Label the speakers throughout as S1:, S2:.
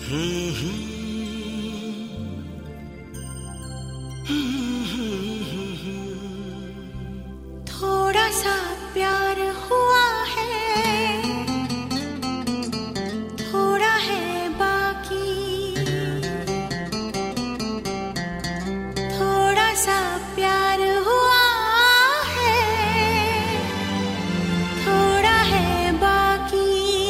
S1: थोड़ा सा प्यार हुआ है, थोड़ा है बाकी। थोड़ा सा प्यार हुआ है, थोड़ा है बाकी।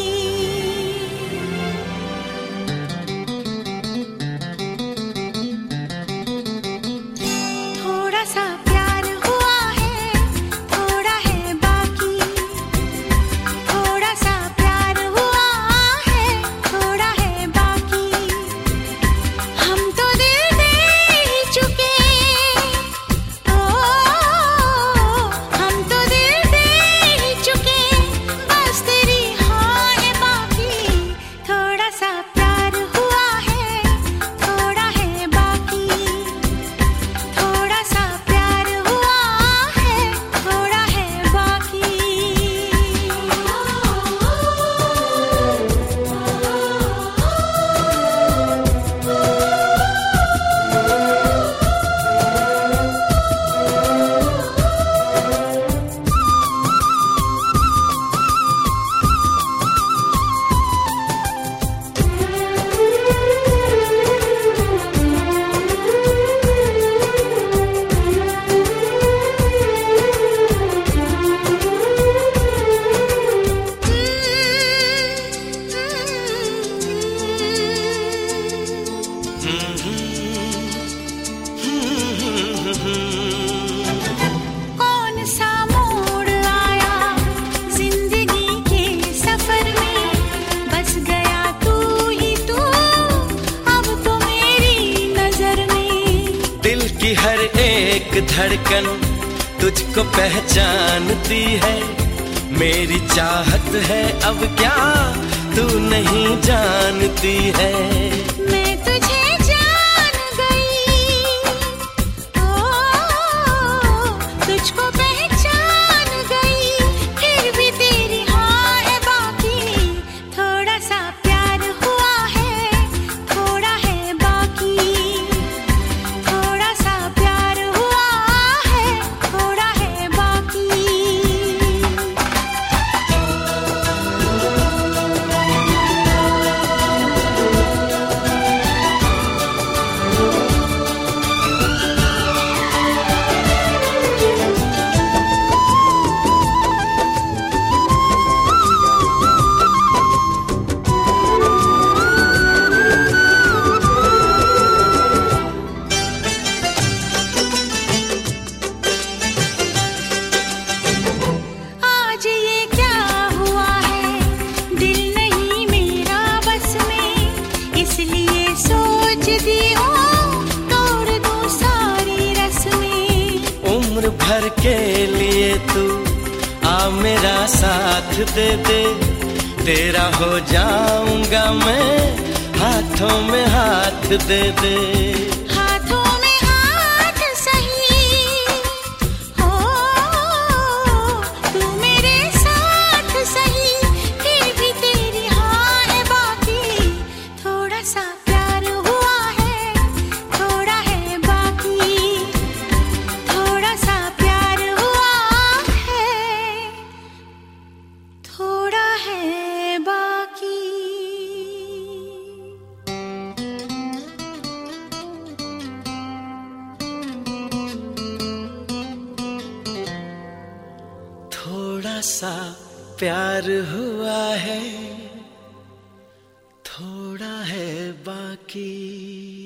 S1: थोड़ा सा प्यार हुआ है, थोड़ा है बाकी। थोड़ा सा प्यार हुआ है, थोड़ा है बाकी। हम तो दिल दे ही चुके, ओ हम तो दिल दे ही चुके, बस तेरी हाँ है बाकी। थोड़ा सा प्यार हुआ है, थोड़ा है बाकी। थोड़ा सा प्यार हुआ है, थोड़ा है बाकी। कौन सा मोड़ आया जिंदगी के सफर में, बस गया तू ही तू अब तो मेरी नजर में।
S2: दिल की हर एक धड़कन तुझको पहचानती है। मेरी चाहत है अब क्या तू नहीं जानती है।
S1: मैं तुझे जान गई, ओ तुझको पहचान गई, फिर भी तेरी हाँ है बाकी। थोड़ा सा प्यार हुआ है, थोड़ा है बाकी। थोड़ा सा प्यार हुआ है, थोड़ा है बाकी। आज ये क्या हुआ है, दिल नहीं मेरा बस में, इसलिए सोचती हूँ तोड़ दूँ सारी रस्में।
S2: उम्र भर के लिए तू आ मेरा साथ दे दे। तेरा हो जाऊंगा मैं, हाथों में हाथ दे दे।
S1: हाथों में हाथ सही हो, तू मेरे साथ सही, फिर भी तेरी हाँ है बाकी। थोड़ा सा प्यार हुआ है, थोड़ा है बाकी। थोड़ा सा प्यार हुआ है, थोड़ा है बाकी।
S2: थोड़ा सा प्यार हुआ है, थोड़ा है बाकी।